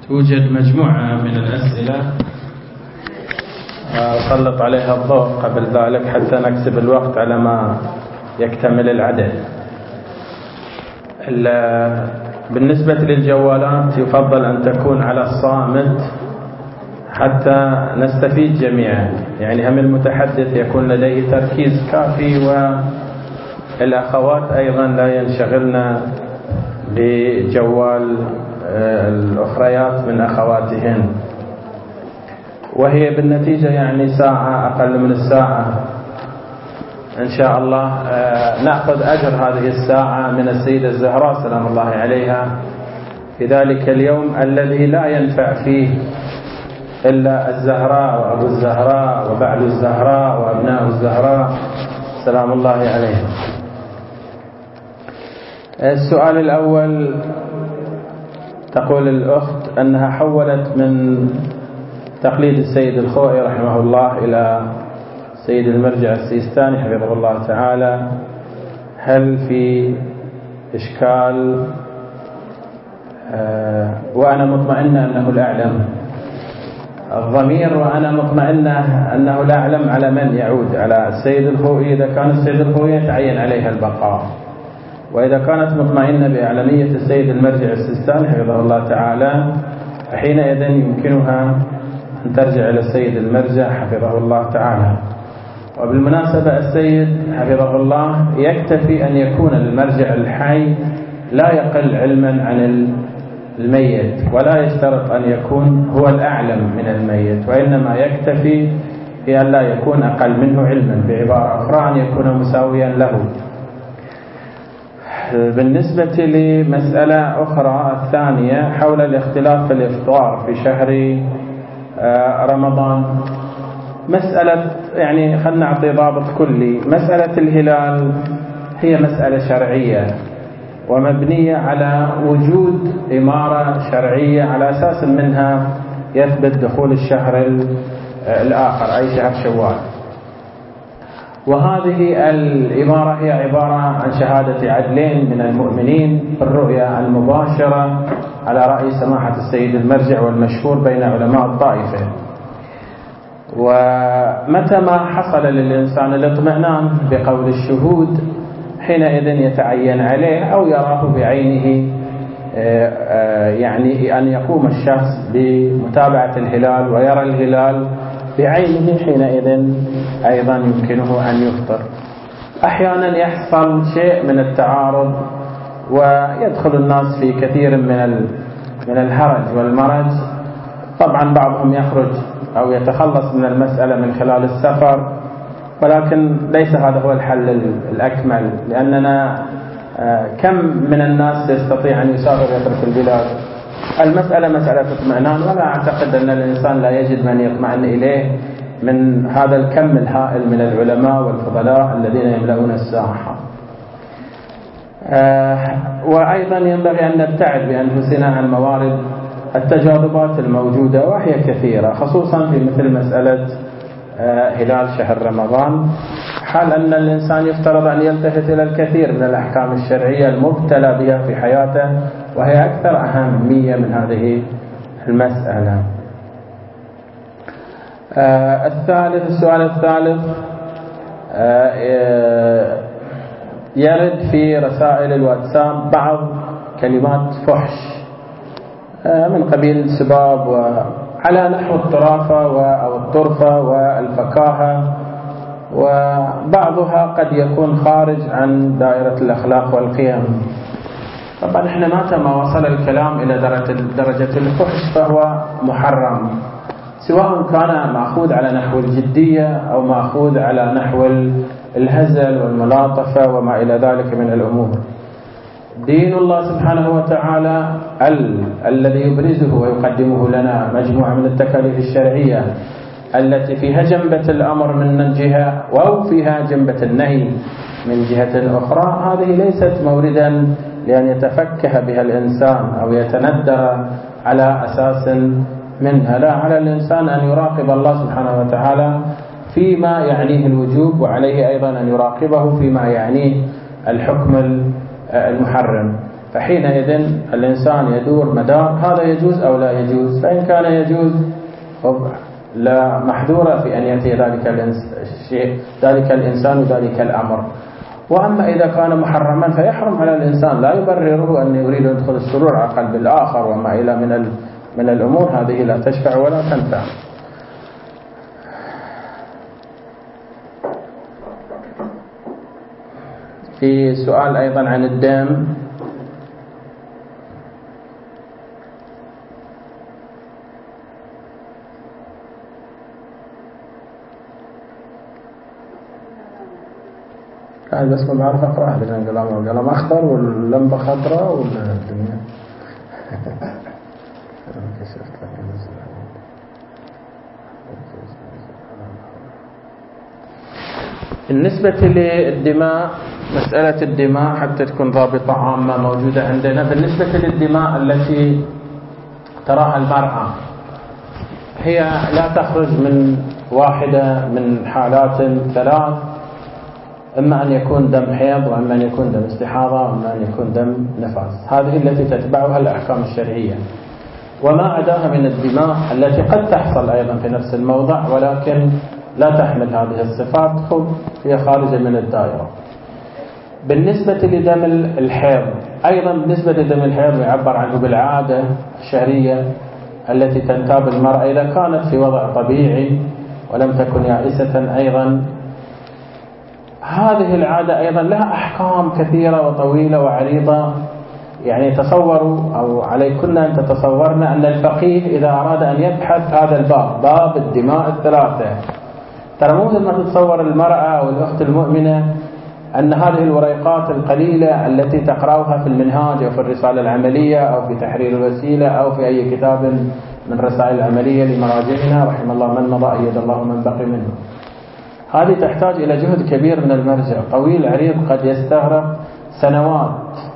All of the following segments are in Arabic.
توجد مجموعة من الأسئلة أسلط عليها الضوء قبل ذلك حتى نكسب الوقت على ما يكتمل العدد. بالنسبة للجوالات يفضل أن تكون على الصامت حتى نستفيد جميعا، يعني هم المتحدث يكون لديه تركيز كافي والأخوات أيضا لا ينشغلن بجوال الأخريات من أخواتهن، وهي بالنتيجة يعني ساعة أقل من الساعة إن شاء الله نأخذ أجر هذه الساعة من السيدة الزهراء سلام الله عليها في ذلك اليوم الذي لا ينفع فيه إلا الزهراء وأبو الزهراء وبعل الزهراء وأبناء الزهراء سلام الله عليهم. السؤال الأول، تقول الأخت أنها حولت من تقليد السيد الخوئي رحمه الله إلى سيد المرجع السيستاني حفظه الله تعالى، هل في إشكال؟ وأنا مطمئنة أنه الأعلم الضمير، وأنا مطمئنة أنه الأعلم على من يعود، على السيد الخوئي إذا كان السيد الخوئي يتعين عليها البقاء، وإذا كانت مطمئنة بأعلمية السيد المرجع السيستاني حفظه الله تعالى حينئذ يمكنها أن ترجع إلى السيد المرجع حفظه الله تعالى. وبالمناسبة السيد حفظه الله يكتفي أن يكون المرجع الحي لا يقل علما عن الميت، ولا يشترط أن يكون هو الأعلم من الميت، وإنما يكتفي في أن لا يكون أقل منه علما، بعبارة أخرى أن يكون مساويا له. بالنسبة لمسألة أخرى الثانية حول الاختلاف في الإفطار في شهر رمضان، مسألة يعني خلنا نعطي ضابط كلي. مسألة الهلال هي مسألة شرعية ومبنية على وجود إمارة شرعية على أساس منها يثبت دخول الشهر الآخر أي شهر شوال، وهذه الإمارة هي عبارة عن شهادة عدلين من المؤمنين في الرؤيا المباشرة على رأي سماحة السيد المرجع والمشهور بين علماء الطائفة. ومتى ما حصل للإنسان الاطمئنان بقول الشهود حينئذ يتعين عليه أو يراه بعينه، يعني أن يقوم الشخص بمتابعة الهلال ويرى الهلال بعينه، حينئذ أيضا يمكنه أن يفطر. أحيانا يحصل شيء من التعارض ويدخل الناس في كثير من الهرج والمرج، طبعا بعضهم يخرج أو يتخلص من المسألة من خلال السفر، ولكن ليس هذا هو الحل الأكمل، لأننا كم من الناس يستطيع أن يسافر ويترك البلاد. المسألة مسألة اطمئنان، ولا أعتقد أن الإنسان لا يجد من يطمئن إليه من هذا الكم الهائل من العلماء والفضلاء الذين يملؤون الساحة. وأيضا ينبغي أن نبتعد بأنفسنا عن موارد التجاذبات الموجودة وهي كثيرة، خصوصا في مثل مسألة هلال شهر رمضان، حال أن الإنسان يفترض أن يلتفت إلى الكثير من الأحكام الشرعية المبتلى بها في حياته، وهي أكثر أهمية من هذه المسألة. السؤال الثالث، يرد في رسائل الواتساب بعض كلمات فحش من قبيل السباب وعلى نحو الطرافة أو الطرفة والفكاهة، وبعضها قد يكون خارج عن دائرة الأخلاق والقيم. طبعا احنا متى ما وصل الكلام إلى درجة الفحش فهو محرم، سواء كان مأخوذ على نحو الجدية أو مأخوذ على نحو الهزل والملاطفة وما إلى ذلك من الأمور. دين الله سبحانه وتعالى الذي يبرزه ويقدمه لنا مجموعة من التكاليف الشرعية التي فيها جنبة الأمر من جهة أو فيها جنبة النهي من جهة أخرى، هذه ليست موردا لأن يتفكه بها الإنسان أو يتندر على أساس منها، لا، على الإنسان أن يراقب الله سبحانه وتعالى فيما يعنيه الوجوب، وعليه أيضا أن يراقبه فيما يعنيه الحكم المحرم. فحينئذ الإنسان يدور مدار هذا يجوز أو لا يجوز. فإن كان يجوز لا محذور في أن يأتي ذلك الإنسان ذلك الأمر. وأما إذا كان محرما فيحرم على الإنسان، لا يبرره أن يريد أن يدخل السرور على قلب الآخر وما إلى من الأمور، هذه لا تشفع ولا تنفع. في سؤال أيضا عن الدم. بس ما بعرف أقرأ لأن قلم أخضر واللمبة خضراء والدنيا. بالنسبة للدماء، مسألة الدماء حتى تكون ضابطة عامة موجودة عندنا. بالنسبة للدماء التي تراها المرأة هي لا تخرج من واحدة من حالات ثلاث: إما أن يكون دم حيض، وإما أن يكون دم استحاضة، وإما أن يكون دم نفاس. هذه التي تتبعها الأحكام الشرعية. وما عداها من الدماء التي قد تحصل أيضا في نفس الموضع ولكن لا تحمل هذه الصفات هي خارجة من الدائرة. بالنسبة لدم الحيض أيضا، بالنسبة لدم الحيض يعبر عنه بالعادة الشهرية التي تنتاب المرأة إذا كانت في وضع طبيعي ولم تكن يائسة. أيضا هذه العادة أيضا لها أحكام كثيرة وطويلة وعريضة. يعني تصوروا أو عليكن أن تتصورن أن الفقيه إذا أراد أن يبحث هذا الباب، باب الدماء الثلاثة، ترى مو مثل ما تتصور المرأة أو الأخت المؤمنة أن هذه الوريقات القليلة التي تقرأها في المنهاج أو في الرسالة العملية أو في تحرير الوسيلة أو في أي كتاب من رسائل العملية لمراجعنا رحم الله من مضى أيد الله من بقي منه. هذه تحتاج إلى جهد كبير من المرجع، طويل عريض، قد يستغرق سنوات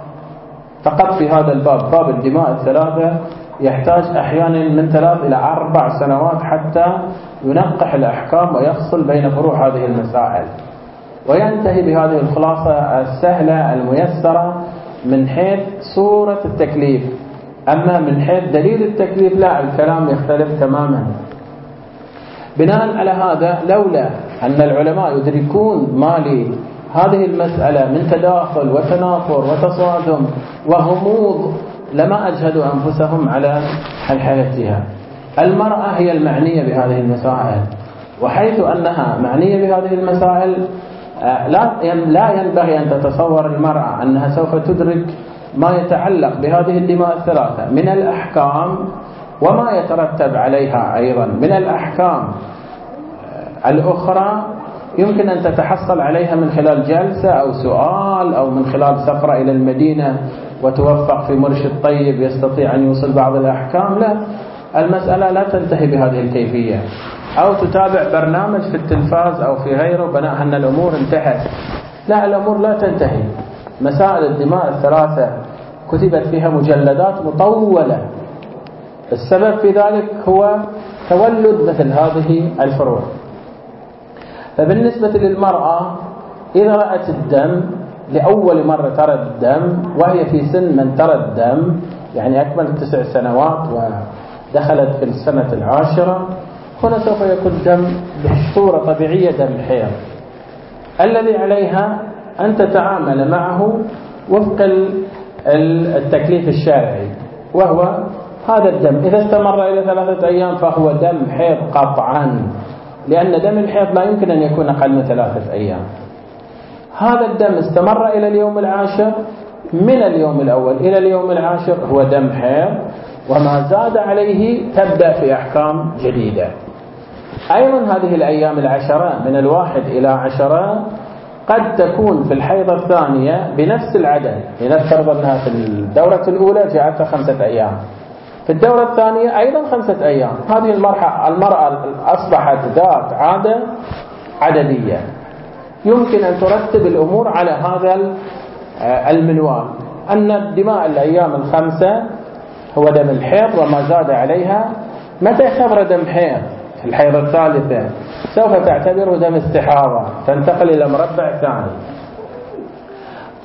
فقط في هذا الباب، باب الدماء الثلاثة يحتاج أحيانا من 3 إلى 4 سنوات حتى ينقح الأحكام ويفصل بين فروع هذه المسائل، وينتهي بهذه الخلاصة السهلة الميسرة من حيث صورة التكليف. أما من حيث دليل التكليف لا، الكلام يختلف تماما. بناء على هذا لولا أن العلماء يدركون مالي هذه المسألة من تداخل وتنافر وتصادم وغموض لما أجهدوا أنفسهم على حلحلتها. المرأة هي المعنية بهذه المسائل، وحيث أنها معنية بهذه المسائل لا ينبغي أن تتصور المرأة أنها سوف تدرك ما يتعلق بهذه الدماء الثلاثة من الأحكام وما يترتب عليها أيضا من الأحكام الأخرى. يمكن أن تتحصل عليها من خلال جلسة أو سؤال أو من خلال سفرة إلى المدينة وتوفق في مرشد طيب يستطيع أن يوصل بعض الأحكام. لا، المسألة لا تنتهي بهذه الكيفية. أو تتابع برنامج في التلفاز أو في غيره بناء أن الأمور انتهت. لا، الأمور لا تنتهي. مسائل الدماء الثلاثة كتبت فيها مجلدات مطولة. السبب في ذلك هو تولد مثل هذه الفروع. فبالنسبة للمرأة إذا رأت الدم لأول مرة، ترى الدم وهي في سن من ترى الدم، يعني أكمل 9 سنوات ودخلت في السنة 10، هنا سوف يكون دم بصورة طبيعية دم حيض. الذي عليها أن تتعامل معه وفق التكليف الشرعي، وهو هذا الدم إذا استمر إلى 3 أيام فهو دم حيض قطعا، لأن دم الحيض لا يمكن أن يكون أقل من 3 أيام. هذا الدم استمر إلى اليوم 10، من اليوم الأول إلى اليوم 10 هو دم حيض، وما زاد عليه تبدأ في أحكام جديدة. أيضا هذه الأيام 10 من 1 إلى 10 قد تكون في الحيضة الثانية بنفس العدد، لنفترض أنها في الدورة الأولى جاءتها 5 أيام، في الدورة الثانية أيضا 5 أيام. هذه المرأة أصبحت ذات عادة عددية. يمكن أن ترتب الأمور على هذا المنوال، أن الدماء الأيام 5 هو دم الحيض، وما زاد عليها متى يعتبر دم حيض؟ في الحيضة الثالثة سوف تعتبره دم استحاضة، تنتقل إلى مربع ثاني.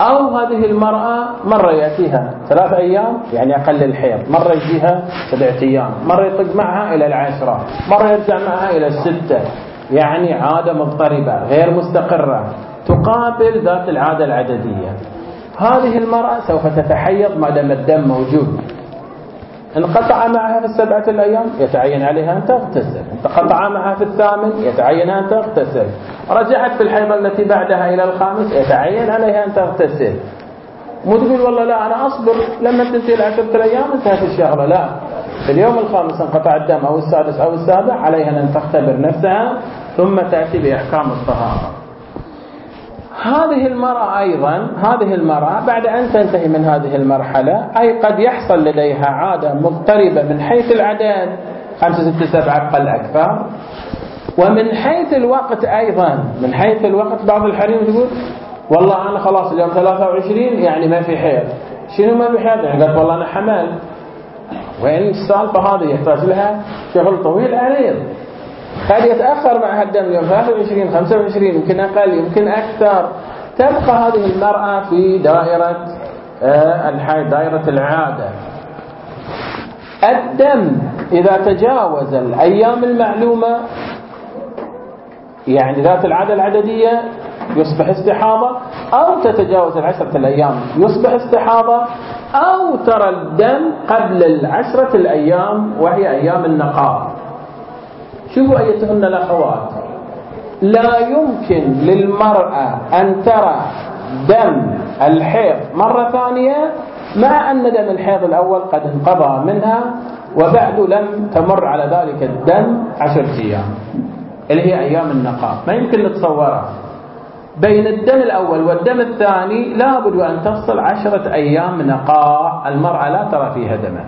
أو هذه المرأة مرة يأتيها 3 أيام يعني أقل الحيض، مرة يجيها 7 أيام، مرة يطق معها إلى 10، مرة يرجع معها إلى 6، يعني عادة مضطربة غير مستقرة تقابل ذات العادة العددية. هذه المرأة سوف تتحيض ما دام الدم موجود. انقطع معها في 7 الأيام يتعين عليها أن تغتسل، انقطع معها في 8 يتعين أن تغتسل، رجعت في الحيضة التي بعدها إلى 5 يتعين عليها أن تغتسل. مو تقول والله لا أنا أصبر لما تنتهي 10 أيام انتهت الشهر، لا، في اليوم الخامس انقطع الدم أو السادس أو السابع عليها أن تختبر نفسها ثم تأتي بإحكام الطهارة. هذه المرأة بعد أن تنتهي من هذه المرحلة أي قد يحصل لديها عادة مضطربة من حيث العدد 5 6 7 أقل أكثر، ومن حيث الوقت أيضا. من حيث الوقت بعض الحريم تقول والله أنا خلاص اليوم 23 يعني ما في حيض. شنو ما في حيض؟ يعني قالت والله أنا حمل. وين السالفة هذه؟ يحتاج لها شغل طويل عريض. قد يتأخر معها الدم اليوم 23 25 يمكن أقل يمكن أكثر. تبقى هذه المرأة في دائرة الحيض، دائرة العادة. الدم إذا تجاوز الأيام المعلومة يعني ذات العادة العددية يصبح استحاضة، أو تتجاوز 10 الأيام يصبح استحاضة، أو ترى الدم قبل 10 الأيام وهي أيام النقاء. شوفوا أيتهن الأخوات، لا يمكن للمرأة أن ترى دم الحيض مرة ثانية مع أن دم الحيض الأول قد انقضى منها وبعد لم تمر على ذلك الدم 10 أيام اللي هي أيام النقاء. ما يمكن نتصورها. بين الدم الأول والدم الثاني لابد أن تفصل 10 أيام نقاء. المرأة لا ترى فيها دما.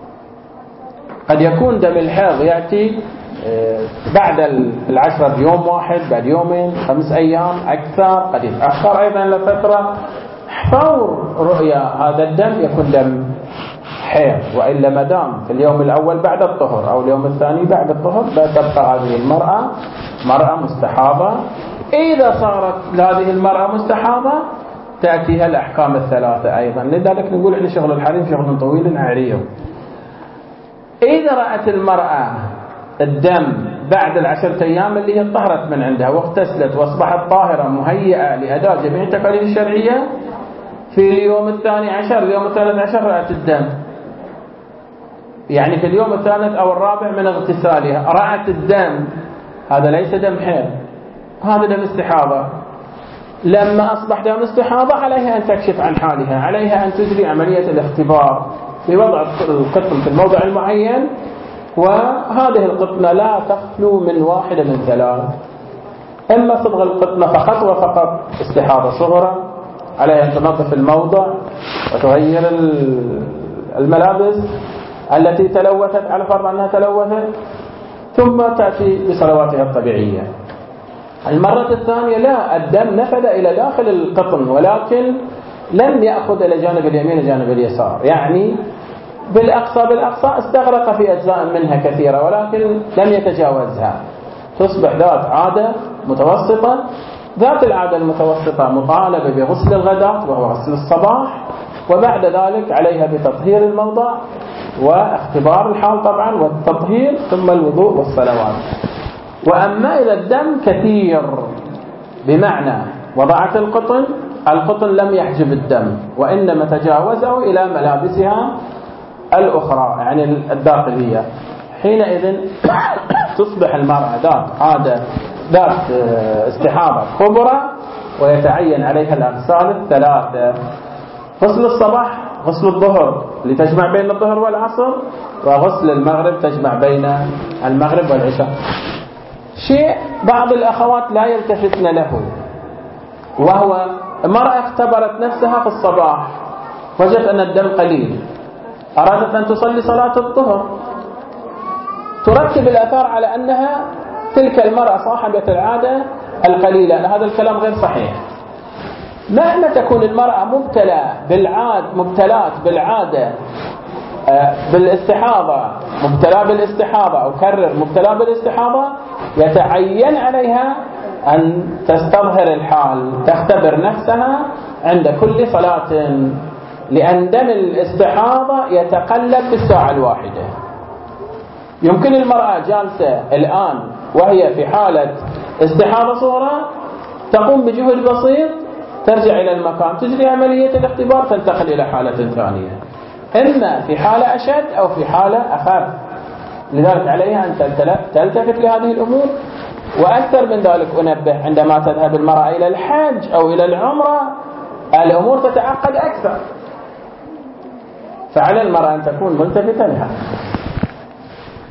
قد يكون دم الحيض يأتي بعد 10 بيوم واحد، بعد يومين، 5 أيام أكثر، قد يتأخر أيضا لفترة. فور رؤيا هذا الدم يكون دم حيض، وإلا ما دام في اليوم الأول بعد الطهر أو اليوم الثاني بعد الطهر تبقى هذه المرأة مرأة مستحاضة. إذا صارت هذه المرأة مستحاضة تأتيها الأحكام الثلاثة أيضا. لذلك نقول إحنا شغل الحريم شغل طويل عريض. إذا رأت المرأة الدم بعد 10 أيام اللي هي طهرت من عندها واغتسلت وأصبحت طاهرة مهيئة لأداء جميع التقاليد الشرعية، في اليوم 12 اليوم 13 رأت الدم، يعني في اليوم 3 أو 4 من اغتسالها رأت الدم، هذا ليس دم حيض، هذا دم استحاضة. لما أصبح دم استحاضة عليها أن تكشف عن حالها، عليها أن تجري عملية الاختبار بوضع القطن في الموضع المعين، وهذه القطنة لا تخلو من واحدة من 3. إما صبغ القطنة فقط وفقط استحاضة صغرى، عليها أن تنظف الموضع وتغير الملابس التي تلوثت على فرض أنها تلوثت، ثم تأتي بصلواتها الطبيعية. المرة الثانية لا، الدم نفذ إلى داخل القطن ولكن لم يأخذ إلى جانب اليمين وجانب اليسار، يعني بالأقصى استغرق في أجزاء منها كثيرة ولكن لم يتجاوزها. تصبح ذات عادة متوسطة. ذات العادة المتوسطة مطالبة بغسل الغداة وهو غسل الصباح، وبعد ذلك عليها بتطهير الموضع واختبار الحال طبعا والتطهير، ثم الوضوء والصلوات. وأما إذا الدم كثير بمعنى وضعت القطن لم يحجب الدم وإنما تجاوزه إلى ملابسها الأخرى يعني الداخلية، حينئذ تصبح المرأة ذات عادة ذات استحاضة كبرى ويتعين عليها الأغسال 3: غسل الصباح، غسل الظهر لتجمع بين الظهر والعصر، وغسل المغرب تجمع بين المغرب والعشاء. شيء بعض الأخوات لا يلتفتن له، وهو المرأة اختبرت نفسها في الصباح وجدت أن الدم قليل، أرادت أن تصلي صلاة الظهر، ترتب الآثار على أنها تلك المرأة صاحبة العادة القليلة. هذا الكلام غير صحيح. مهما تكون المرأة مبتلات بالعادة بالاستحاضة، مبتلى بالاستحاضة أو كرر مبتلى بالاستحاضة، يتعين عليها أن تستظهر الحال، تختبر نفسها عند كل صلاة، لأن دم الاستحاضة يتقلب في الساعة الواحدة. يمكن المرأة جالسة الآن وهي في حالة استحاضة صغرى تقوم بجهد بسيط، ترجع إلى المكان، تجري عملية الاختبار، تنتقل إلى حالة ثانية، إما في حالة أشد أو في حالة أخف. لذلك عليها أن تلتفت لهذه الأمور. وأكثر من ذلك أنبه، عندما تذهب المرأة إلى الحج أو إلى العمرة الأمور تتعقد أكثر، فعلى المرأة أن تكون ملتفتة لها.